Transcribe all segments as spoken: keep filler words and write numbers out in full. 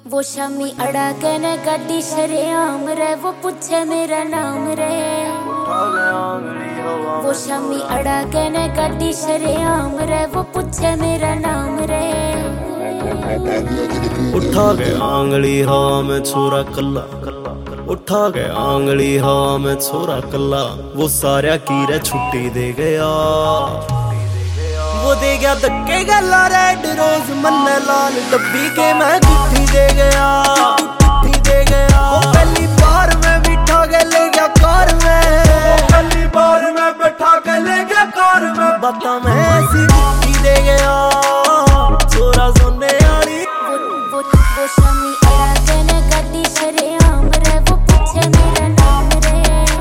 वो शामी अड़ा के ने गाड़ी शरेआम रे, वो पूछे मेरा नाम रे। वो शामी अड़ा के ने गाड़ी शरेआम रे, वो पूछे मेरा नाम रे। उठा के आंगली हवा में छोरा कल्ला, उठा के आंगली हवा में छोरा कल्ला, वो सारा कीरे छुट्टी दे गया। वो दे गया धक्के गला रेड रोज मन्ने लाल डब्बी के मैं गुत्थी दे गया, गुत्थी दे गया। वो पहली बार में बिठा के ले गया कार में, वो पहली बार में बिठा के ले गया कार में। बता मैं ऐसी गुत्थी दे गया छोरा सोने वाली। वो वो वो शामी अड़ा के ने गाड़ी शरेआम रे, वो पूछे मेरा नाम रे।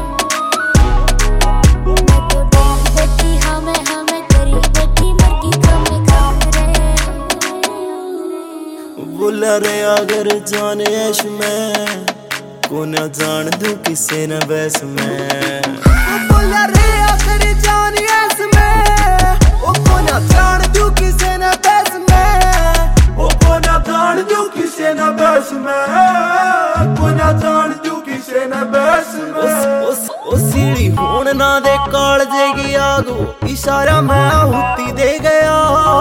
मैं तो डरी बेटी हाँ मैं हाँ मैं तेरी बेटी मरगी काम काम रे। बोला रे अगर जाने ऐश में को न जान दूं किसे न बस में। बोला रे अगर जाने ऐश में ओ को न जान दूं किसे न बस में, ओ को न जान दूं किसे न बस में, को न जान दूं किसे न बस में। उस उस उस सीढ़ी होन ना दे काल जेगी आगो, इशारा मैं आहुति दे गया।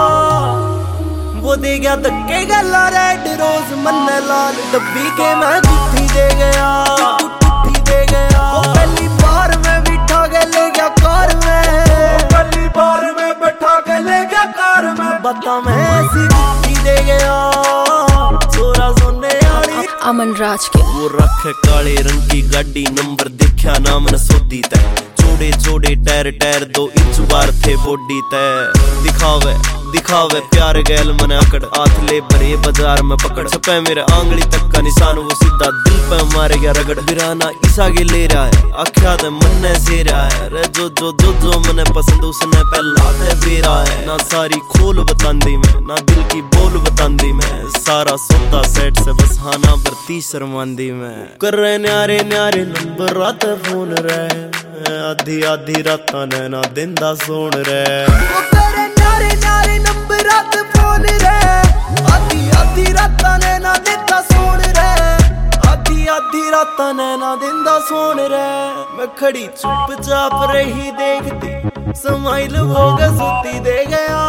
वो दे गया धक्के गला रेड रोज मन्ने लाल डब्बी के मैं गुत्थी दे गया, गुत्थी दे गया। वो पहली बार में बिठा के ले गया कार में, वो पहली बार में बिठा के ले गया कार में। बता मैं ऐसी गुत्थी दे गया छोरा सोने वाली। अमन राज के वो रखे काले रंग की गाड़ी नंबर देखा नाम न सोदी तय, जोड़े जोड़े टायर टायर दो इंच बार थे बॉडी तय। दिखावे दिखावे प्यार गैल मन अकड़, हाथ ले भरे बाजार में पकड़, छपे मेरे आंगली तक का निशान, वो सीधा दिल पे मारे गया रगड़। बिराना ईसा के ले रहा है आख्या दे मन से रहा है रे, जो जो जो जो मने पसंद उसने पहला दे बेरा है। ना सारी खोल बतांदी मैं, ना दिल की बोल बतांदी मैं, सारा सोता सेट से बस हाना बरती शर्मांदी मैं। कर रहे न्यारे न्यारे नंबर रात फोन रे, आधी आधी रात ने ना दिन दा सोन रे। नारे नारे नंबर रात फोन रे, आधी आधी रात ने ना दिता सोन रे, आधी आधी रात ने ना दिंदा सोन रे। मैं खड़ी चुपचाप रही देखती, स्माइल हो गया सुती दे गया।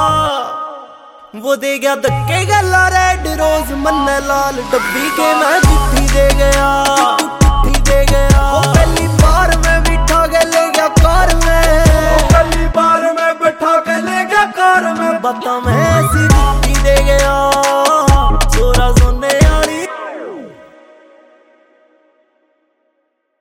वो दे गया धक्के गला रेड रोज मन्ने लाल डब्बी के मैं गुत्थी दे गया।